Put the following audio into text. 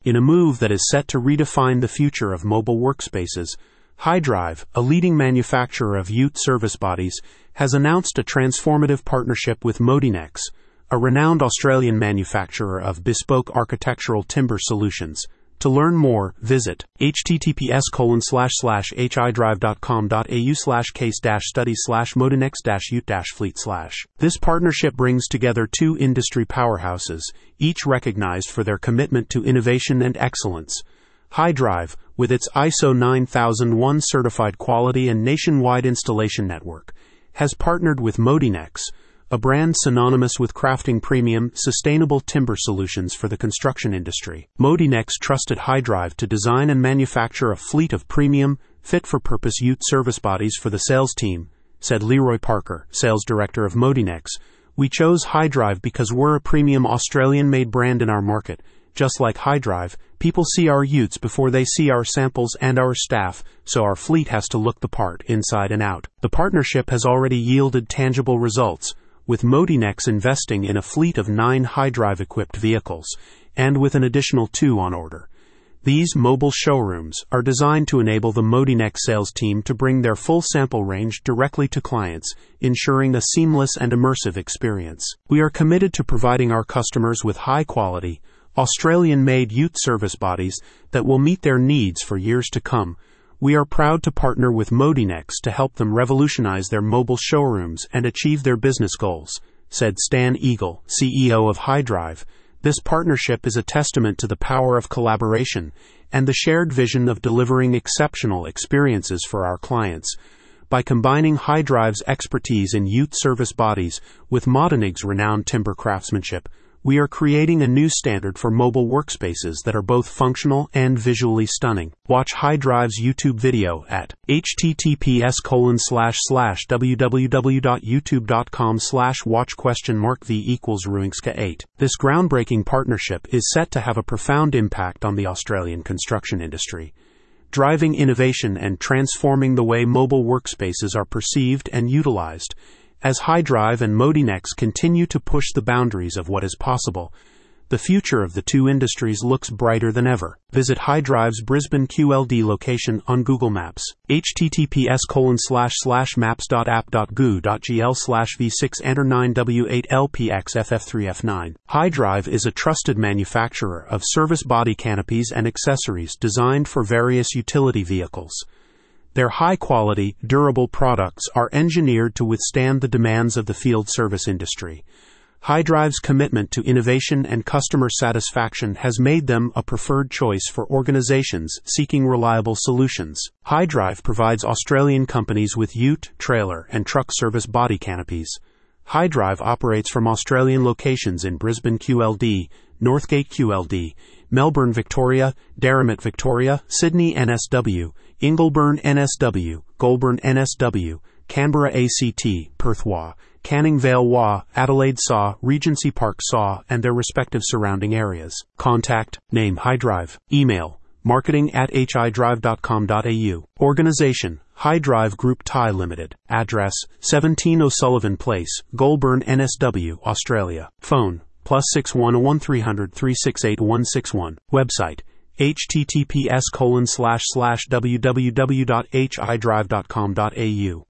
In a move that is set to redefine the future of mobile workspaces, HiDrive, a leading manufacturer of UTE service bodies, has announced a transformative partnership with Modinex, a renowned Australian manufacturer of bespoke architectural timber solutions. To learn more, visit https://hidrive.com.au/case-studies/modinex-ute-fleet/. This partnership brings together two industry powerhouses, each recognized for their commitment to innovation and excellence. HiDrive, with its ISO 9001 certified quality and nationwide installation network, has partnered with Modinex, a brand synonymous with crafting premium, sustainable timber solutions for the construction industry. Modinex trusted HiDrive to design and manufacture a fleet of premium, fit-for-purpose UTE service bodies for the sales team, said Leroy Parker, sales director of Modinex. We chose HiDrive because we're a premium Australian-made brand in our market. Just like HiDrive, people see our UTEs before they see our samples and our staff, so our fleet has to look the part inside and out. The partnership has already yielded tangible results, with Modinex investing in a fleet of 9 HiDrive-equipped vehicles, and with an additional 2 on order. These mobile showrooms are designed to enable the Modinex sales team to bring their full sample range directly to clients, ensuring a seamless and immersive experience. We are committed to providing our customers with high-quality, Australian-made UTE service bodies that will meet their needs for years to come. We are proud to partner with Modinex to help them revolutionize their mobile showrooms and achieve their business goals, said Stan Eagle, CEO of HiDrive. This partnership is a testament to the power of collaboration and the shared vision of delivering exceptional experiences for our clients. By combining HiDrive's expertise in UTE service bodies with Modinex's renowned timber craftsmanship, we are creating a new standard for mobile workspaces that are both functional and visually stunning. Watch HiDrive's YouTube video at https://www.youtube.com/watch?v=ruingska8. This groundbreaking partnership is set to have a profound impact on the Australian construction industry, driving innovation and transforming the way mobile workspaces are perceived and utilized. As HiDrive and Modinex continue to push the boundaries of what is possible, the future of the two industries looks brighter than ever. Visit HiDrive's Brisbane QLD location on Google Maps. https://maps.app.goo.gl/v6 enter 9w8lpxff3f9. HiDrive is a trusted manufacturer of service body canopies and accessories designed for various utility vehicles. Their high-quality, durable products are engineered to withstand the demands of the field service industry. HiDrive's commitment to innovation and customer satisfaction has made them a preferred choice for organizations seeking reliable solutions. HiDrive provides Australian companies with UTE, trailer, and truck service body canopies. HiDrive operates from Australian locations in Brisbane QLD, Northgate QLD, Melbourne Victoria, Darramut Victoria, Sydney NSW, Ingleburn NSW, Goulburn NSW, Canberra ACT, Perth WA, Canning Vale WA, Adelaide SAW, Regency Park SAW, and their respective surrounding areas. Contact, name HiDrive, email, marketing@hidrive.com.au. Organization, HiDrive Group Thai Limited. Address, 17 O'Sullivan Place, Goulburn NSW, Australia. Phone, +61 300 368 161. Website, https://www.hidrive.com.au.